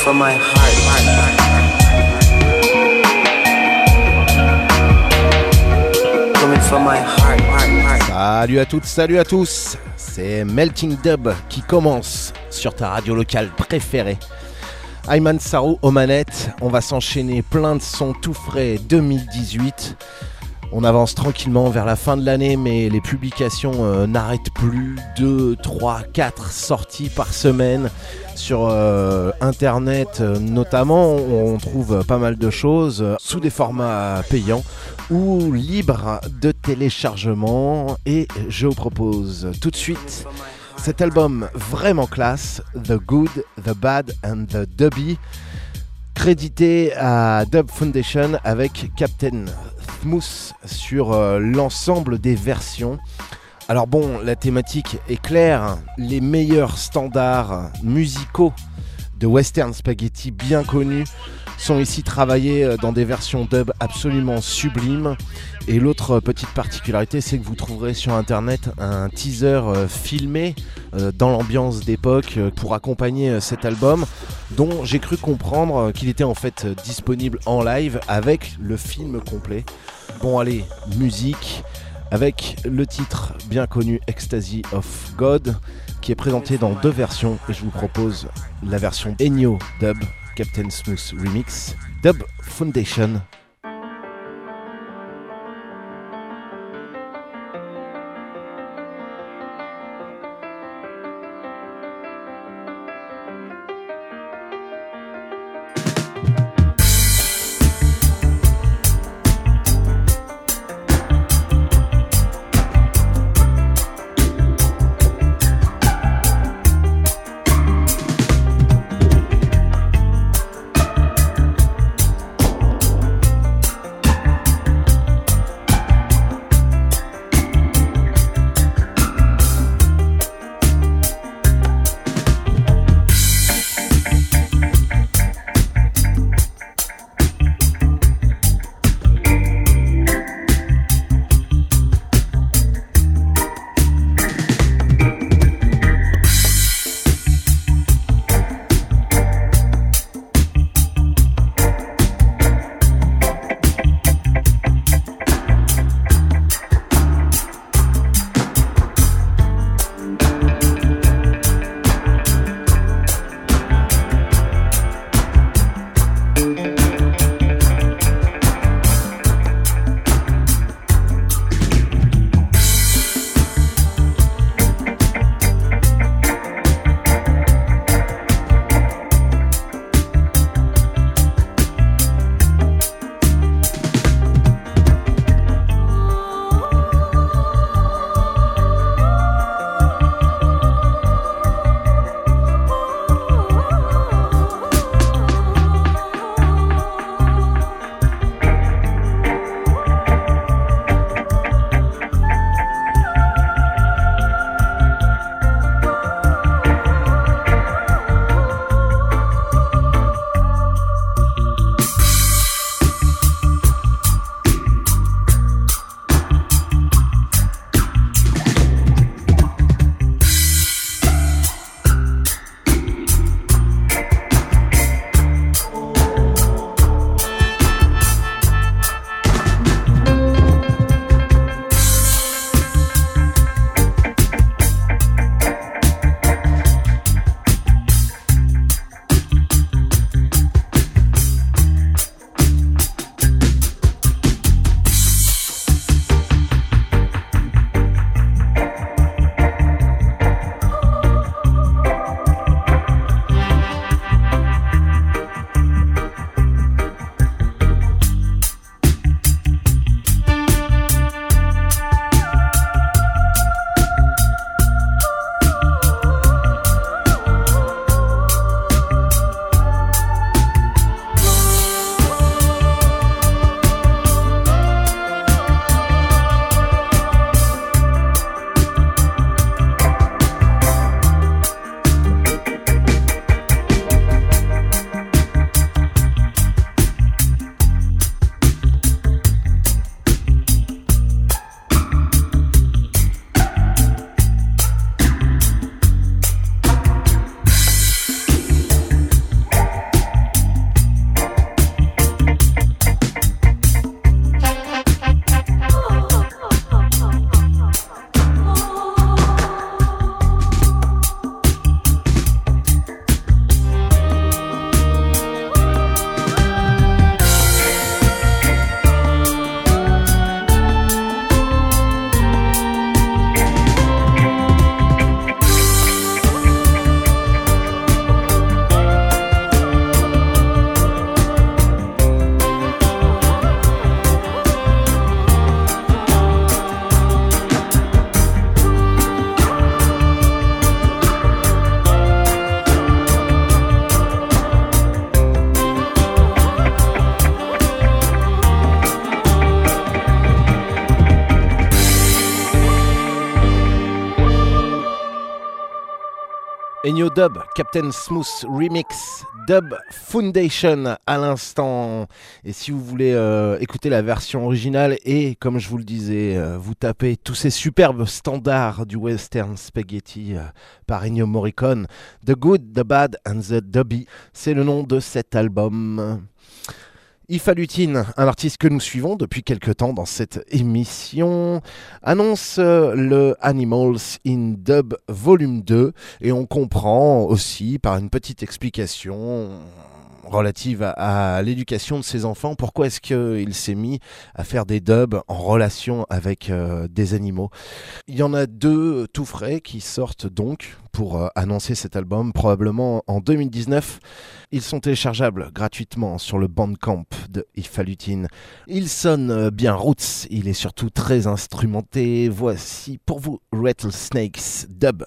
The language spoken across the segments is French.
from my heart. Coming from my heart. Salut à toutes, salut à tous. C'est Melting Dub qui commence sur ta radio locale préférée. Ayman Sarrou aux manettes. On va s'enchaîner plein de sons tout frais 2018. On avance tranquillement vers la fin de l'année, mais les publications n'arrêtent plus. 2, 3, 4 sorties par semaine sur internet notamment. On trouve pas mal de choses sous des formats payants ou libres de téléchargement. Et je vous propose tout de suite cet album vraiment classe, The Good, The Bad and The Dubby, crédité à Dub Foundation avec Captain Smooth sur l'ensemble des versions. Alors bon, la thématique est claire, les meilleurs standards musicaux de Western Spaghetti bien connus sont ici travaillés dans des versions dub absolument sublimes. Et l'autre petite particularité, c'est que vous trouverez sur internet un teaser filmé dans l'ambiance d'époque pour accompagner cet album, dont j'ai cru comprendre qu'il était en fait disponible en live avec le film complet. Bon allez, musique avec le titre bien connu Ecstasy of God, qui est présenté dans 2 versions, et je vous propose la version Ennio Dub Captain Smooth Remix, Dub Foundation. Ennio Dub, Captain Smooth Remix, Dub Foundation à l'instant. Et si vous voulez écouter la version originale et, comme je vous le disais, vous tapez tous ces superbes standards du western spaghetti par Ennio Morricone, The Good, The Bad and The Dubby, c'est le nom de cet album. Ifa Lutine, un artiste que nous suivons depuis quelque temps dans cette émission, annonce le Animals in Dub Volume 2 et on comprend aussi par une petite explication relative à l'éducation de ses enfants, pourquoi est-ce qu'il s'est mis à faire des dubs en relation avec des animaux. Il y en a 2 tout frais qui sortent donc pour annoncer cet album, probablement en 2019. Ils sont téléchargeables gratuitement sur le Bandcamp de Ifa Lutine. Il sonne bien roots, il est surtout très instrumenté. Voici pour vous Rattlesnakes Dub.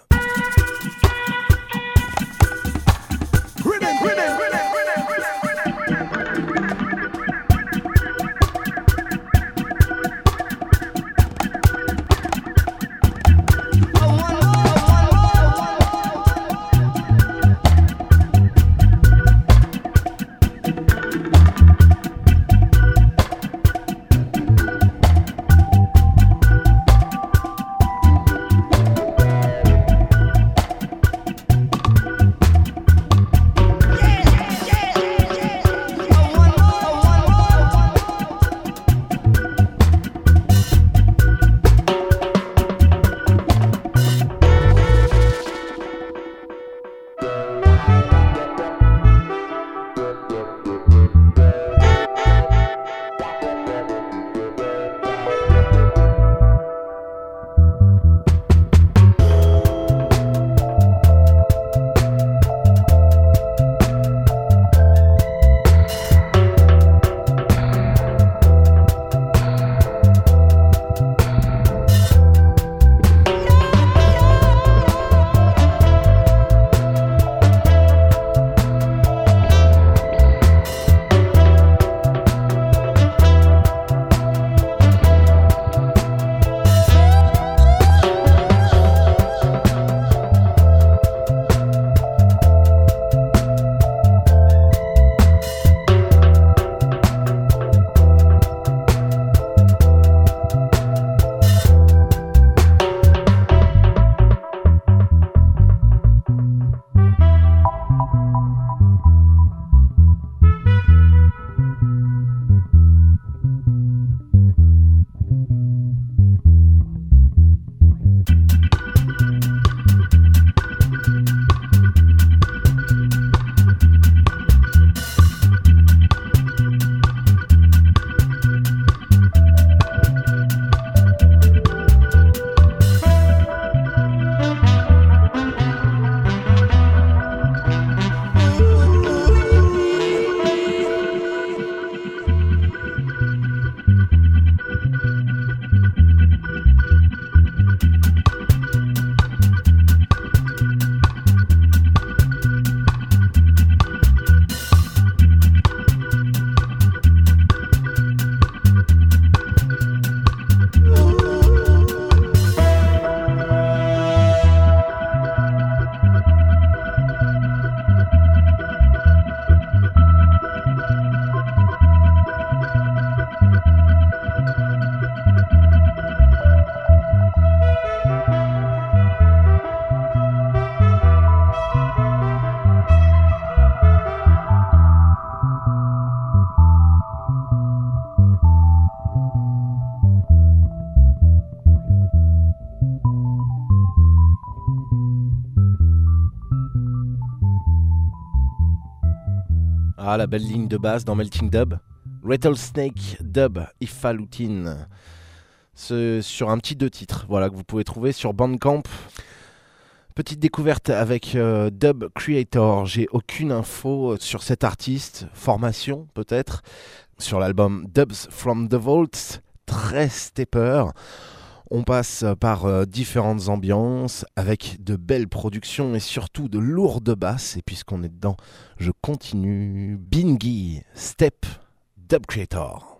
Ah, la belle ligne de basse dans Melting Dub. Rattlesnake Dub, Ifa Lutine. Sur un petit 2 titres, voilà, que vous pouvez trouver sur Bandcamp. Petite découverte avec Dub Creator. J'ai aucune info sur cet artiste. Formation, peut-être. Sur l'album Dubs from the Vaults, très stepper. On passe par différentes ambiances avec de belles productions et surtout de lourdes basses. Et puisqu'on est dedans, je continue. Bingy, Step, Dub Creator.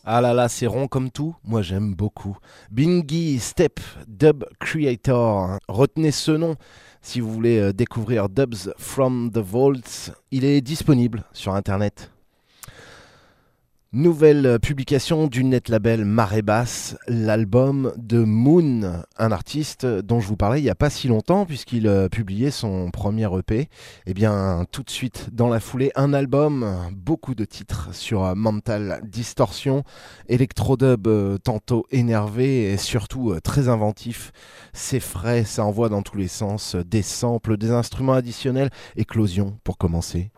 Ah là là, c'est rond comme tout, moi j'aime beaucoup. Bingy Step Dub Creator, retenez ce nom si vous voulez découvrir Dubs from the Vaults, il est disponible sur internet. Nouvelle publication du net label Marée Basse, l'album de Moon, un artiste dont je vous parlais il n'y a pas si longtemps puisqu'il publiait son premier EP. Et bien tout de suite dans la foulée, un album, beaucoup de titres sur Mental Distortion, électrodub tantôt énervé et surtout très inventif. C'est frais, ça envoie dans tous les sens, des samples, des instruments additionnels, éclosion pour commencer.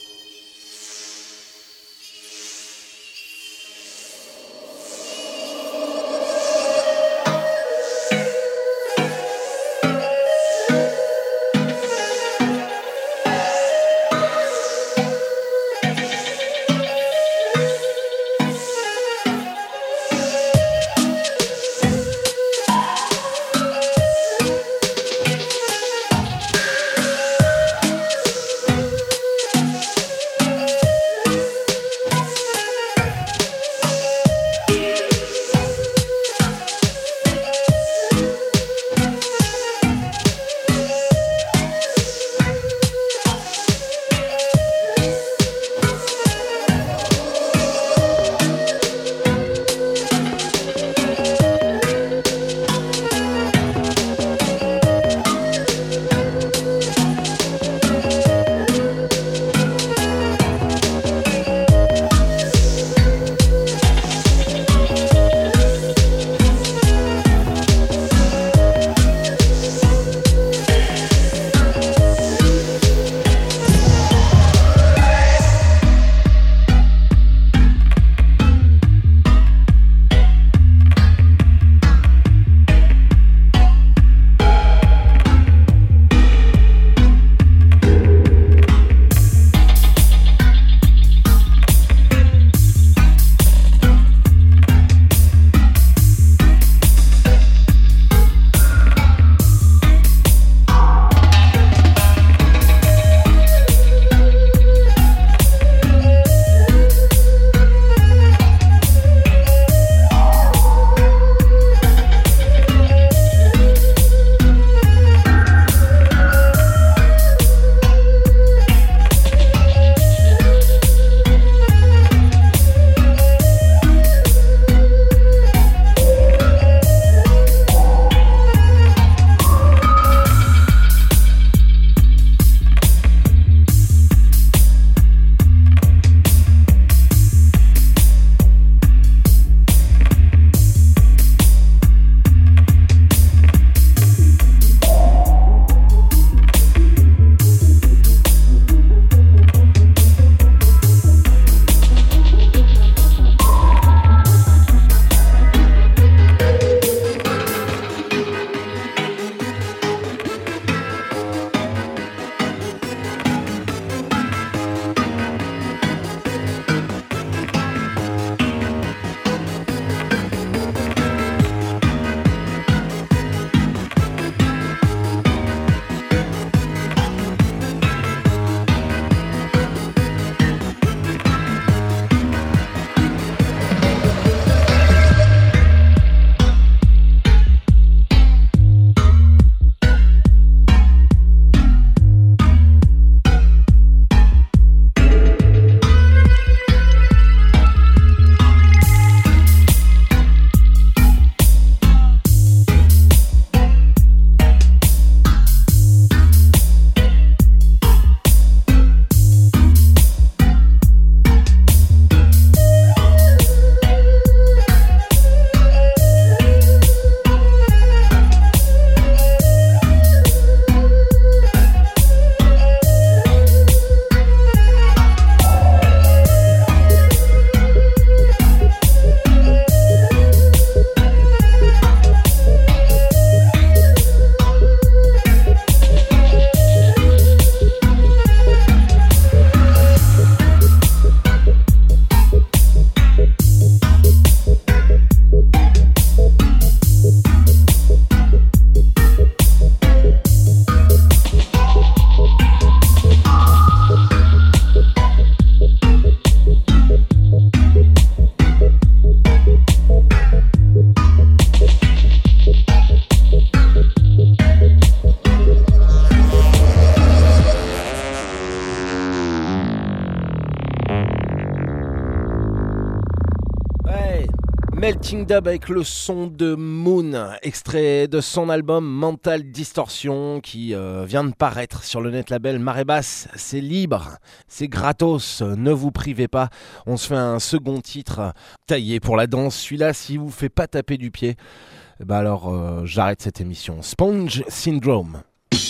Melting Dub avec le son de Moon, extrait de son album Mental Distortion qui vient de paraître sur le net label Marée Basse. C'est libre, c'est gratos, ne vous privez pas. On se fait un second titre taillé pour la danse. Celui-là, s'il vous fait pas taper du pied, bah alors j'arrête cette émission. Sponge Syndrome.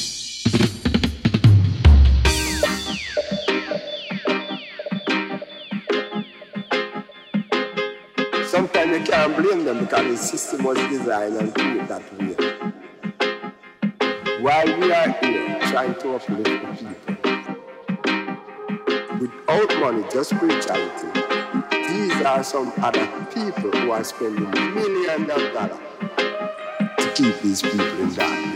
Sometimes you can't blame them because the system was designed and created that way. While we are here trying to uplift the people, without money, just spirituality, these are some other people who are spending millions of dollars to keep these people in darkness.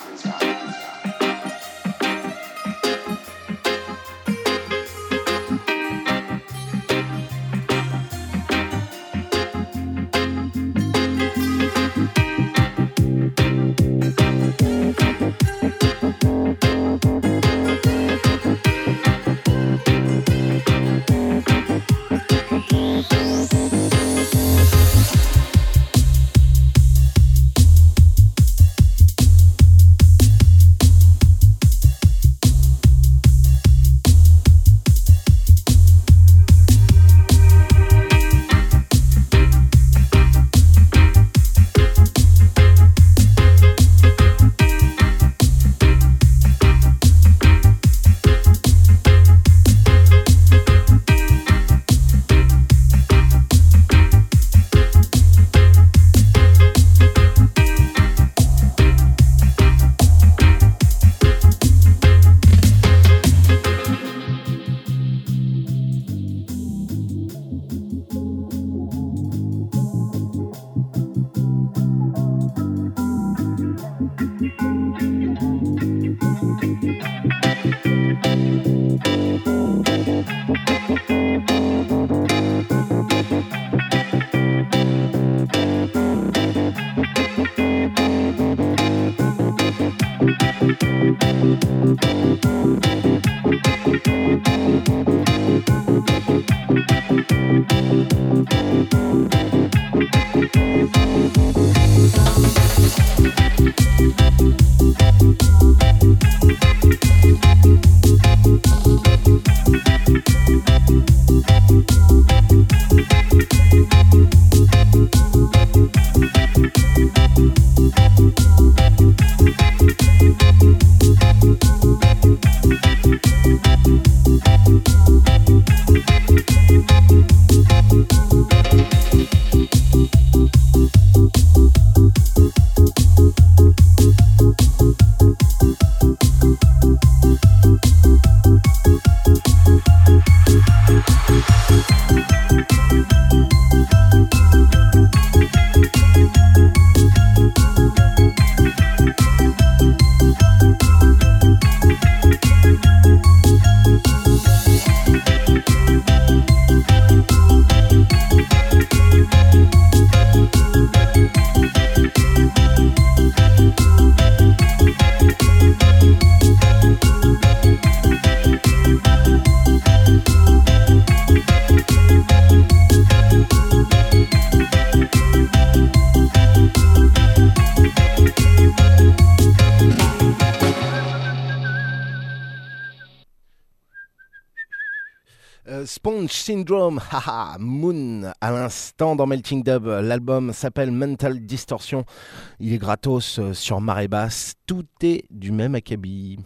Sponge Syndrome, haha, Moon, à l'instant dans Melting Dub. L'album s'appelle Mental Distortion. Il est gratos sur Marée Basse. Tout est du même acabit.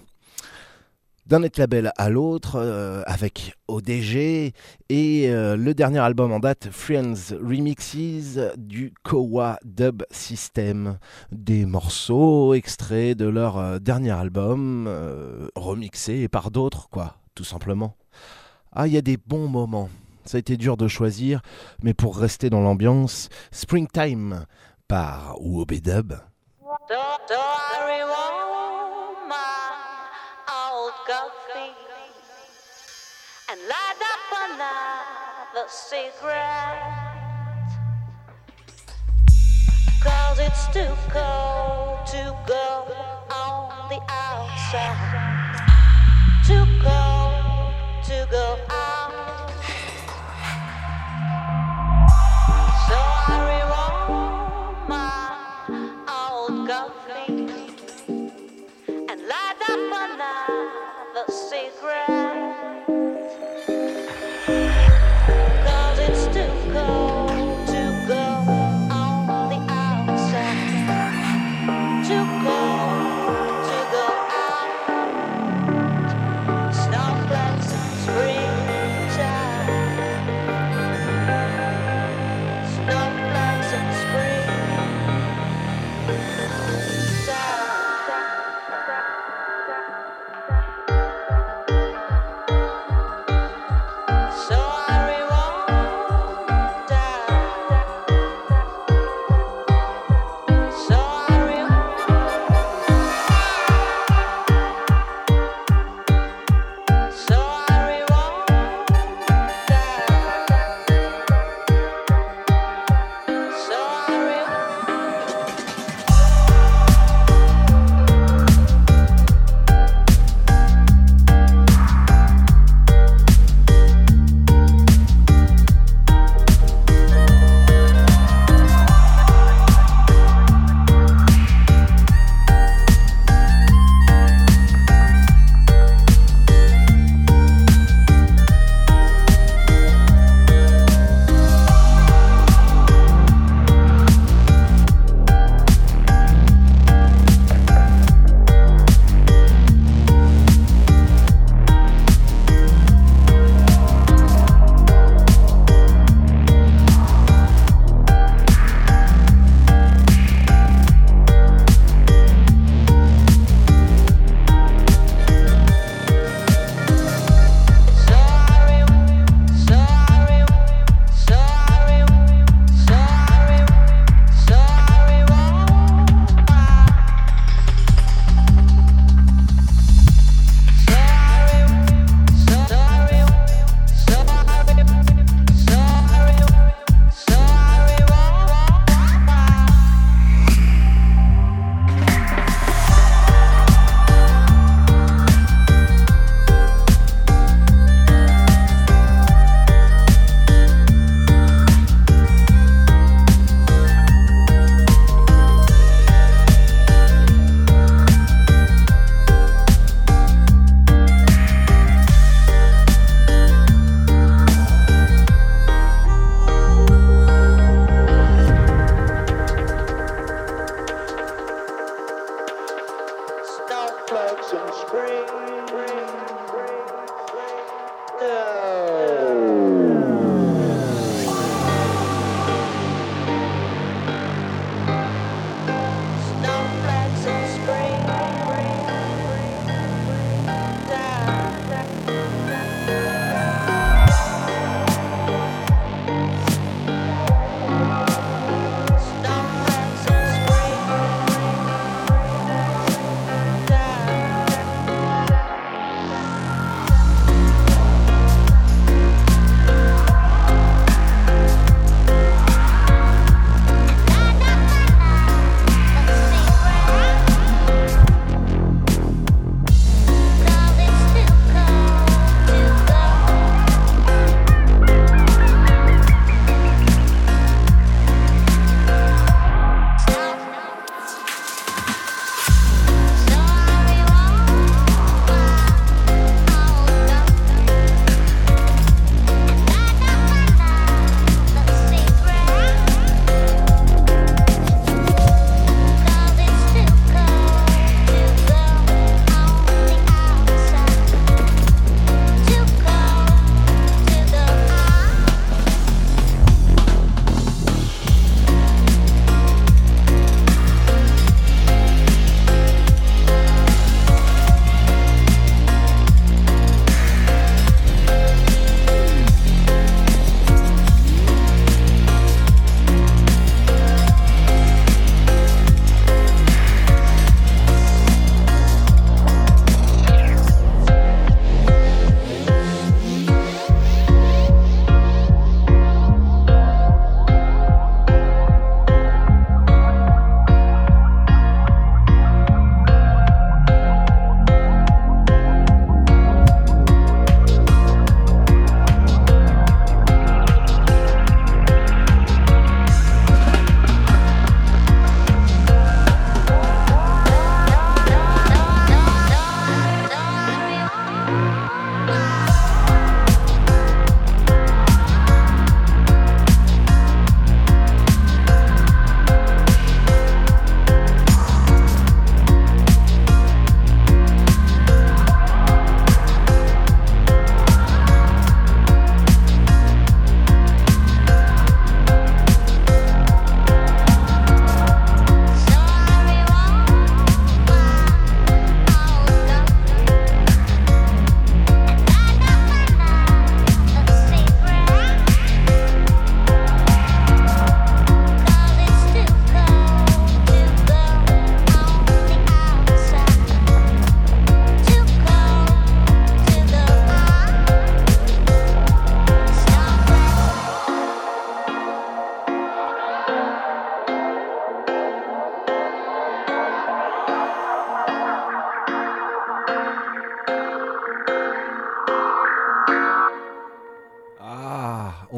D'un net label à l'autre, avec ODG et le dernier album en date, Friends Remixes du Kowa Dub System. Des morceaux extraits de leur dernier album, remixés par d'autres, quoi, tout simplement. Ah, il y a des bons moments. Ça a été dur de choisir, mais pour rester dans l'ambiance, Springtime par OB Dub. And light up another cigarette, 'cause it's too cold to go on the outside, too cold to go out, so I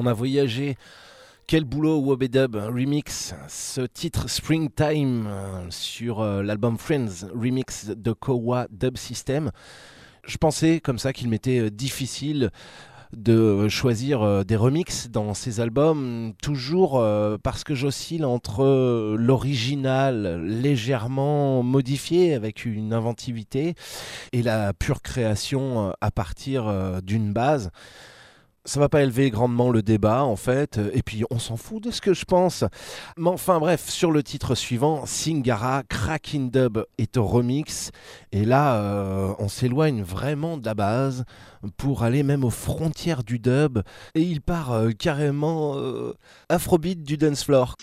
On a voyagé. Quel boulot Wobedub remix, ce titre Springtime sur l'album Friends remix de Kowa Dub System. Je pensais comme ça qu'il m'était difficile de choisir des remixes dans ces albums, toujours parce que j'oscille entre l'original légèrement modifié avec une inventivité et la pure création à partir d'une base. Ça va pas élever grandement le débat en fait, et puis on s'en fout de ce que je pense. Mais enfin bref, sur le titre suivant, Singara, Cracking Dub est au remix, et là on s'éloigne vraiment de la base pour aller même aux frontières du dub, et il part carrément afrobeat du dance floor.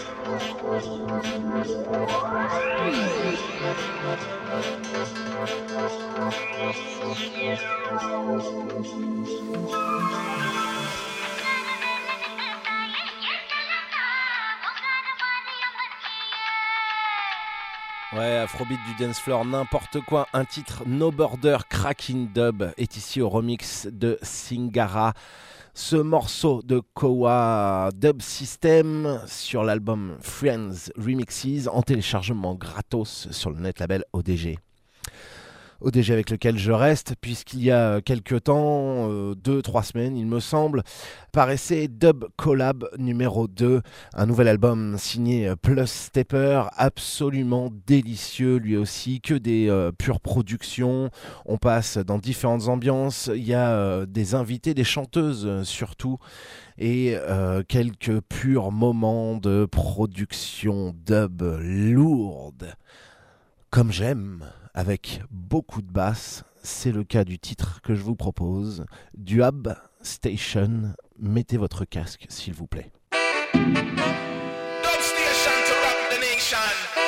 Ouais, Afrobeat du dance floor, n'importe quoi. Un titre No Border Cracking Dub est ici au remix de Singara. Ce morceau de Kowa Dub System sur l'album Friends Remixes en téléchargement gratos sur le net label ODG. ODG avec lequel je reste, puisqu'il y a quelques temps, 2-3 semaines il me semble, paraissait Dub Collab numéro 2, un nouvel album signé Plus Stepper, absolument délicieux lui aussi, que des pures productions, on passe dans différentes ambiances, il y a des invités, des chanteuses surtout, et quelques purs moments de production dub lourde, comme j'aime, avec beaucoup de basses. C'est le cas du titre que je vous propose, Dub Station. Mettez votre casque, s'il vous plaît. Dub Station to rock the nation.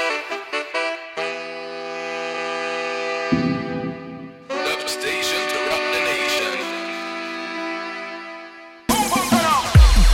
Dub Station to rock the nation. Boom, boom, turn up.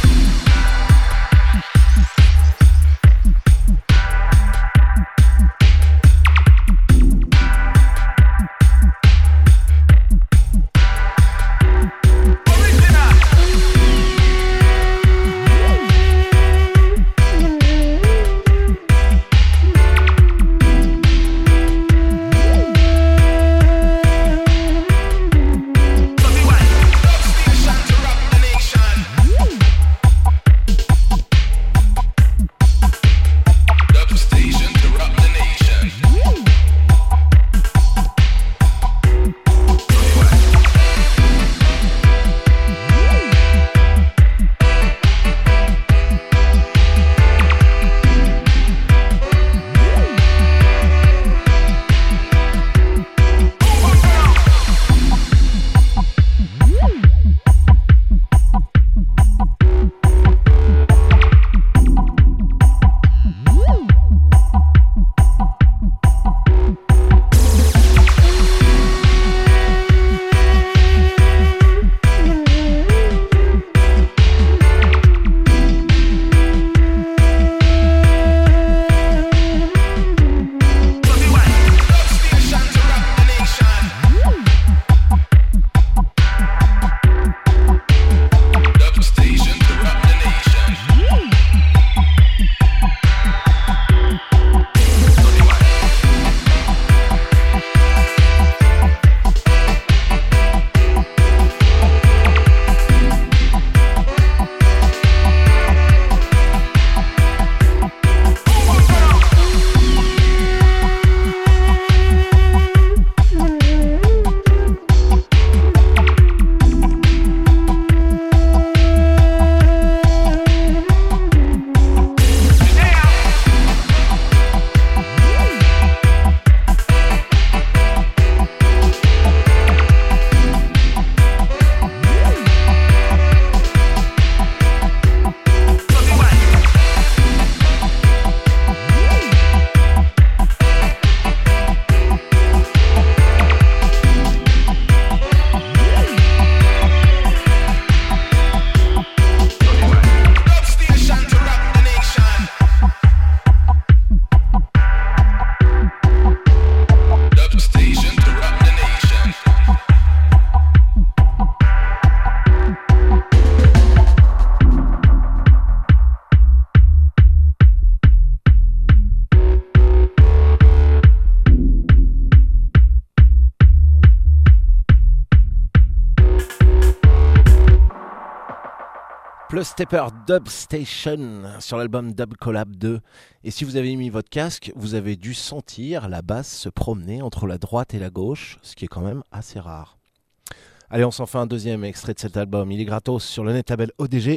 Plus Stepper Dub Station sur l'album Dub Collab 2. Et si vous avez mis votre casque, vous avez dû sentir la basse se promener entre la droite et la gauche, ce qui est quand même assez rare. Allez, on s'en fait un deuxième extrait de cet album. Il est gratos sur le net label ODG.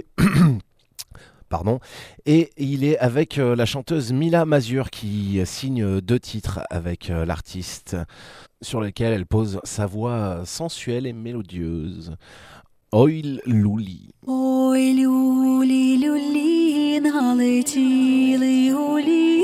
Pardon. Et il est avec la chanteuse Mila Mazur qui signe 2 titres avec l'artiste sur lesquels elle pose sa voix sensuelle et mélodieuse. Ой, люлі. Ой, люлі, люлі, налетіли гулі.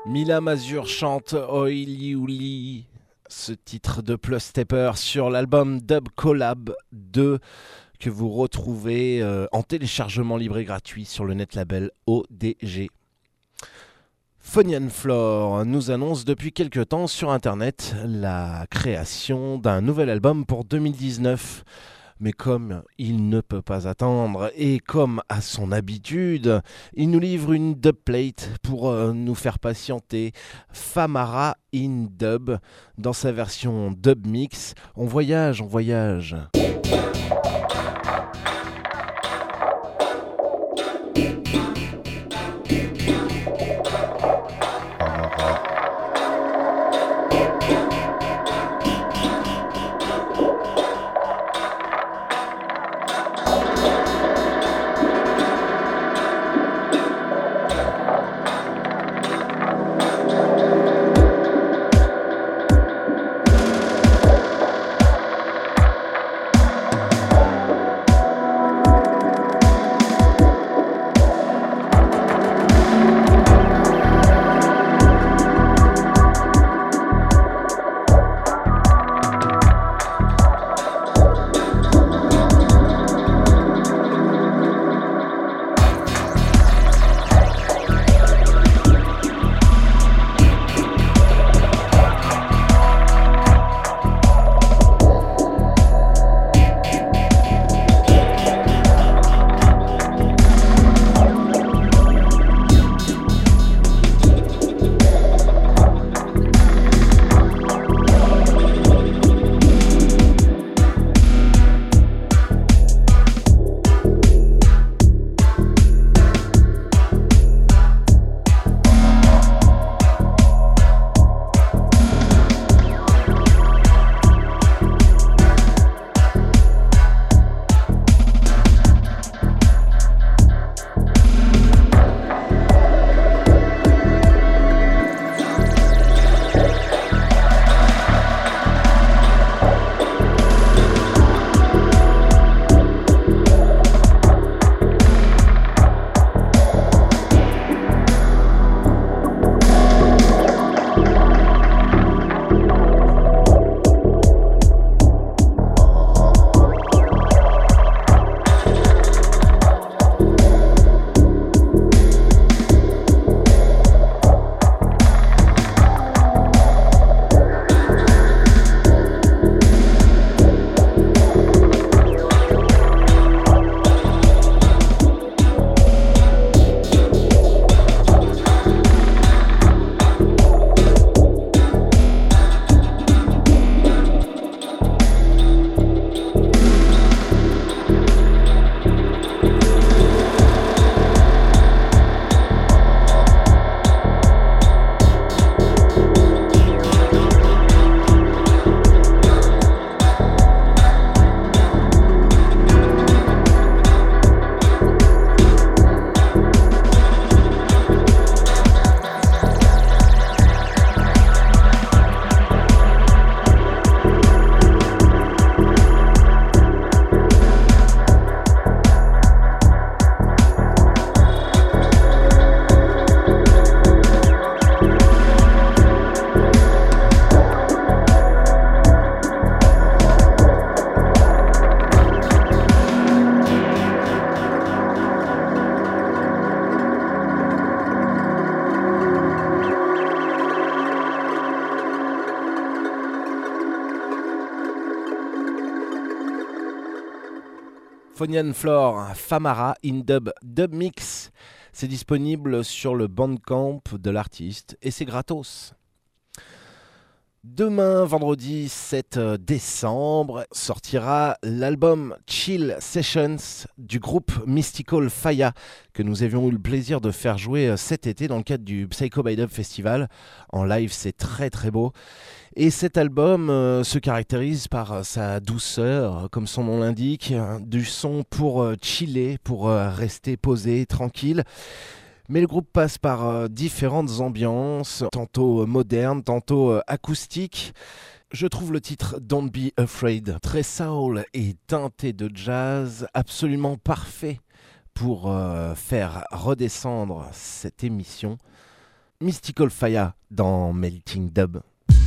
Mila Mazur chante Oili Ouli, ce titre de Plus Stepper sur l'album Dub Collab 2 que vous retrouvez en téléchargement libre et gratuit sur le net label ODG. Phonian Floor nous annonce depuis quelque temps sur internet la création d'un nouvel album pour 2019. Mais comme il ne peut pas attendre et comme à son habitude, il nous livre une dubplate pour nous faire patienter. Famara in Dub, dans sa version dub mix. On voyage, on voyage. Phonian Floor, Famara in Dub, Dub Mix. C'est disponible sur le Bandcamp de l'artiste et c'est gratos. Demain, vendredi 7 décembre, sortira l'album Chill Sessions du groupe Mystical Faya que nous avions eu le plaisir de faire jouer cet été dans le cadre du Psycho by Dub Festival. En live, c'est très très beau. Et cet album se caractérise par sa douceur, comme son nom l'indique, du son pour chiller, pour rester posé, tranquille. Mais le groupe passe par différentes ambiances, tantôt modernes, tantôt acoustiques. Je trouve le titre Don't Be Afraid très soul et teinté de jazz, absolument parfait pour faire redescendre cette émission. Mystical Fire dans Melting Dub.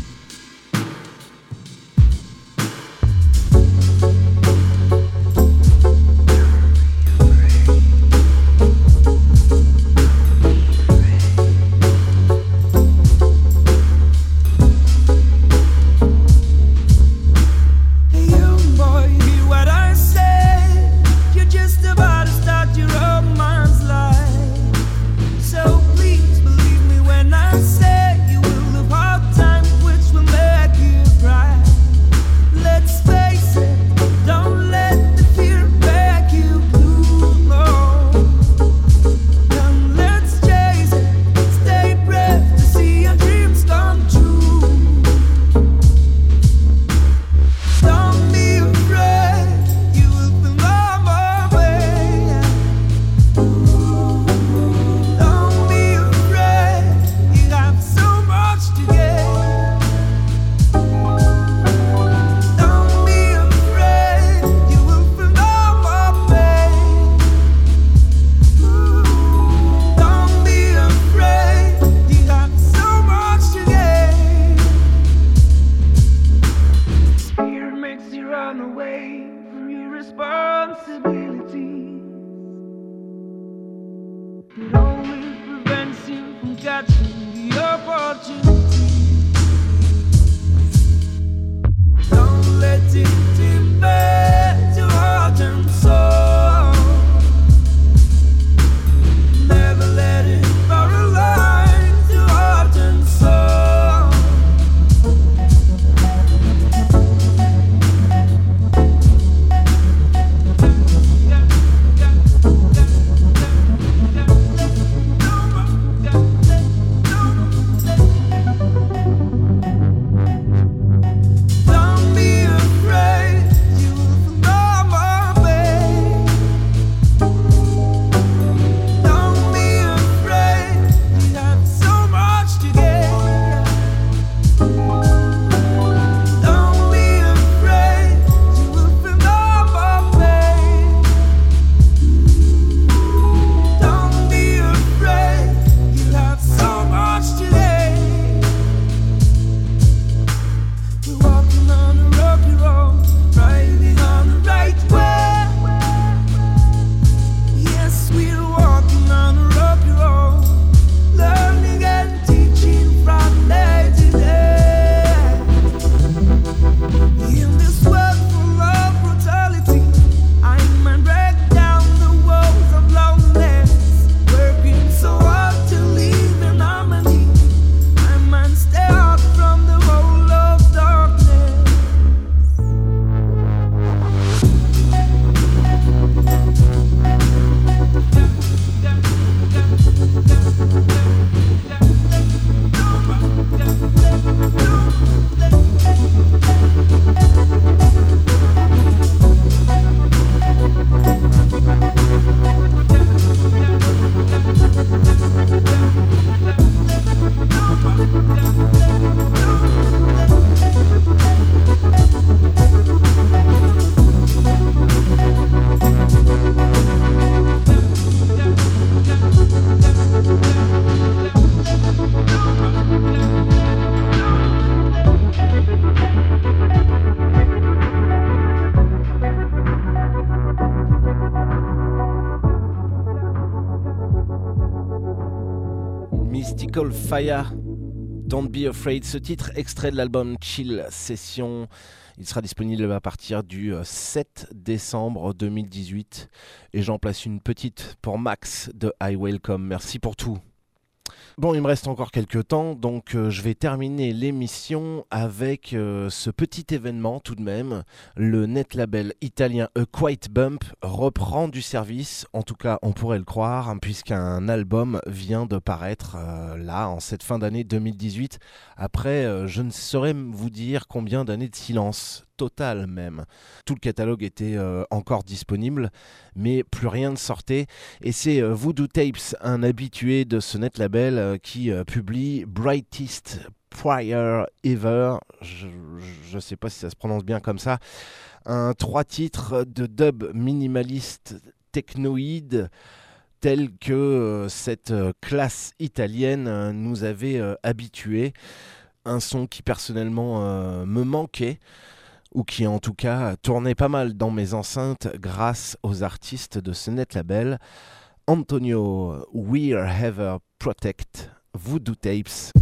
Mystical Fire, Don't Be Afraid, ce titre extrait de l'album Chill Session. Il sera disponible à partir du 7 décembre 2018. Et j'en place une petite pour Max de I Welcome. Merci pour tout. Bon, il me reste encore quelques temps, donc je vais terminer l'émission avec ce petit événement tout de même. Le net label italien A Quiet Bump reprend du service, en tout cas on pourrait le croire, hein, puisqu'un album vient de paraître là, en cette fin d'année 2018, après je ne saurais vous dire combien d'années de silence. Total même. Tout le catalogue était encore disponible, mais plus rien ne sortait. Et c'est Voodoo Tapes, un habitué de ce net label, qui publie Brightest Prior Ever. Je ne sais pas si ça se prononce bien comme ça. 3 titres de dub minimaliste technoïde, tel que cette classe italienne nous avait habitués. Un son qui personnellement me manquait, ou qui en tout cas tournait pas mal dans mes enceintes grâce aux artistes de ce net label. Antonio We're Ever Protect, Voodoo Tapes.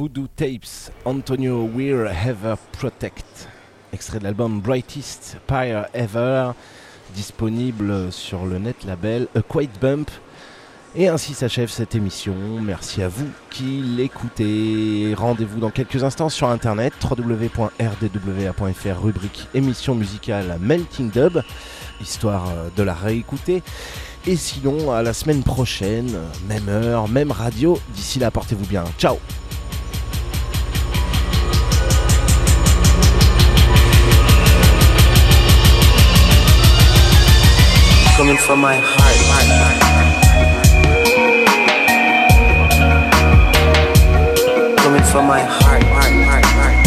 Voodoo Tapes, Antonio Weir Ever Protect, extrait de l'album Brightest Pyre Ever, disponible sur le net label A Quiet Bump. Et ainsi s'achève cette émission. Merci à vous qui l'écoutez. Rendez-vous dans quelques instants sur internet www.rdwa.fr, rubrique émission musicale Melting Dub, histoire de la réécouter. Et sinon, à la semaine prochaine, même heure, même radio. D'ici là, portez-vous bien. Ciao. Coming from my heart. Coming from my heart.